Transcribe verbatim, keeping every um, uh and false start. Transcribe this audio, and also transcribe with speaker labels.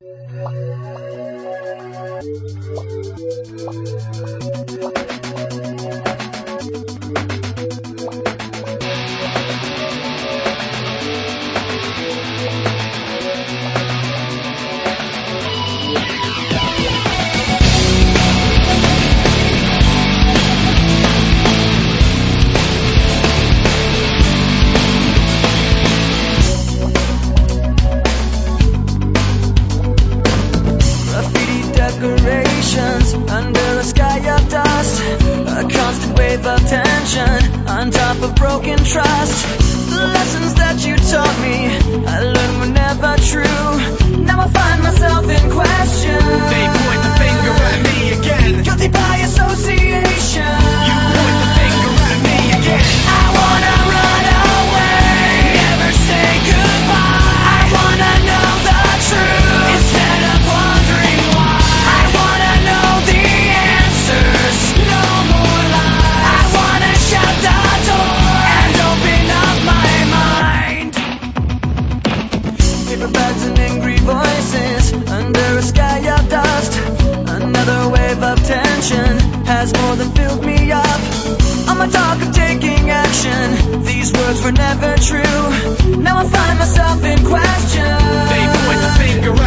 Speaker 1: Decorations under a sky of dust, a constant wave of tension on top of broken trust. The lessons that you taught me, I learned were never true. Now I find myself in question.
Speaker 2: They point the finger at me again.
Speaker 1: Guilty by association.
Speaker 2: You point the finger at me again.
Speaker 1: I wanna run away, never say goodbye. I wanna know the truth instead of wondering why. I wanna know the answers, no more lies. I wanna shut the door and open up my mind. Paper bags and angry voices under a sky of dust. Another wave of tension has more than filled me up. On my talk of taking action, these words were never true. Now I find myself in question.
Speaker 2: They point the finger